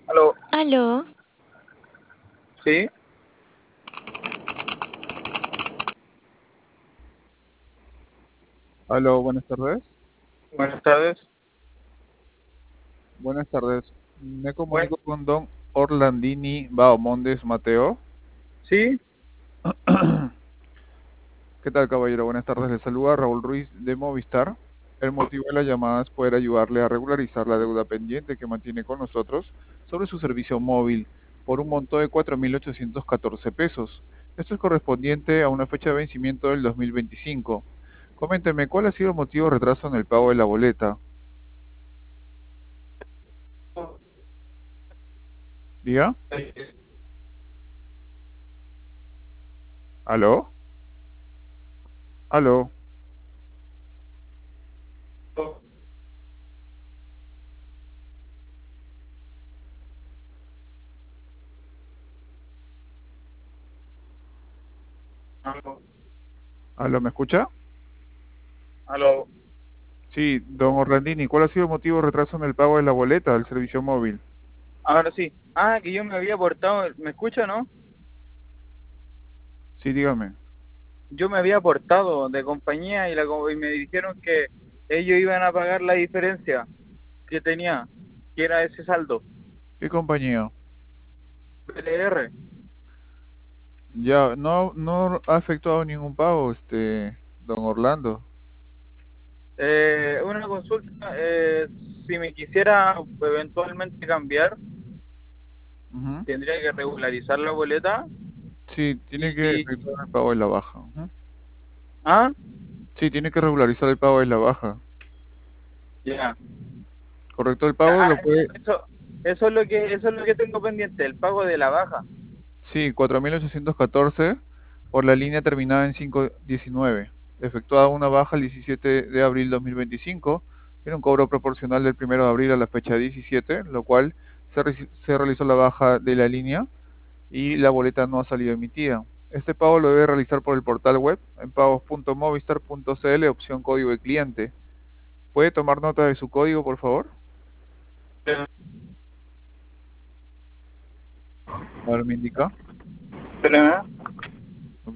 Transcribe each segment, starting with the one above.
Aló, Aló, sí, Aló, buenas tardes. buenas tardes. Buenas tardes. Me Bueno, comunico con don Orlandini Bahamondes Mateo. sí, ¿Qué tal, caballero? Buenas tardes. Le saluda Raúl Ruiz de Movistar. El motivo de la llamada es poder ayudarle a regularizar la deuda pendiente que mantiene con nosotros sobre su servicio móvil por un monto de 4.814 pesos. Esto es correspondiente a una fecha de vencimiento del 2025. Coménteme, ¿cuál ha sido el motivo de retraso en el pago de la boleta? ¿Diga? ¿Aló? ¿Aló? aló, ¿Aló? ¿Me escucha? aló. Sí, don Orlandini, ¿cuál ha sido el motivo de retraso en el pago de la boleta del servicio móvil? Ahora sí. Que yo me había portado, ¿me escucha, no? Sí, dígame. Yo me había portado de compañía y me dijeron que ellos iban a pagar la diferencia que tenía, que era ese saldo, ¿Qué compañía? BTR. Ya, no ha efectuado ningún pago, don Orlando. Una consulta, si me quisiera eventualmente cambiar, Ujú. tendría que regularizar la boleta Sí, tiene que y... efectuar el pago de la baja. Ujú. Ah, Sí, tiene que regularizar el pago de la baja. ya. ¿Correcto? El pago lo puede... Eso, eso es lo que tengo pendiente, el pago de la baja. Sí, 4.814 por la línea terminada en 519. Efectuada una baja el 17 de abril 2025. Era un cobro proporcional del 1 de abril a la fecha 17, lo cual se realizó la baja de la línea y la boleta no ha salido emitida. Este pago lo debe realizar por el portal web en pagos.movistar.cl, opción código de cliente. ¿Puede tomar nota de su código, por favor? A ver, me indica. Espérame, Ok.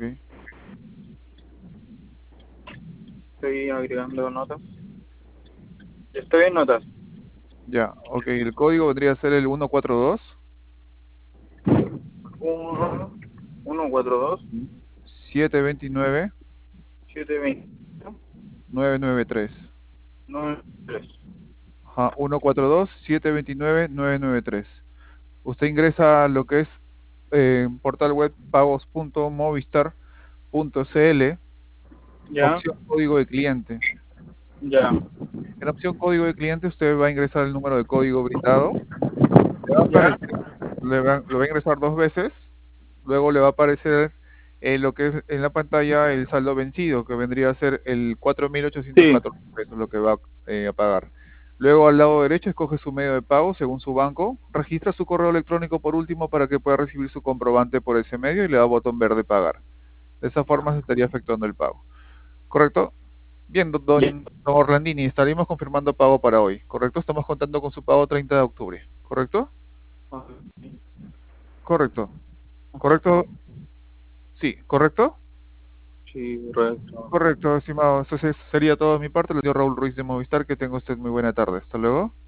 estoy agregando notas. Estoy en notas. Ya, ok. El código vendría a ser el 142 1, 1, 4, 2, 729 7, 20, 993. 9, 3. Ajá, 142-729-993. Usted ingresa a lo que es portal web pagos.movistar.cl, Ya, opción código de cliente. ya, En la opción código de cliente usted va a ingresar el número de código brindado. Le va a ya, aparecer, lo va a ingresar dos veces. Luego le va a aparecer lo que es en la pantalla el saldo vencido, que vendría a ser el sí, 4.814 pesos, lo que va a pagar. Luego al lado derecho escoge su medio de pago según su banco. Registra su correo electrónico por último para que pueda recibir su comprobante por ese medio y le da botón verde pagar. De esa forma se estaría efectuando el pago. ¿Correcto? Bien, ya. don Orlandini, estaríamos confirmando pago para hoy. ¿Correcto? Estamos contando con su pago 30 de octubre. ¿Correcto? Correcto. ¿Correcto? Sí, ¿correcto? Sí, correcto. Correcto, estimado. Eso sería todo de mi parte. Le dio Raúl Ruiz de Movistar. Que tenga usted muy buena tarde. Hasta luego.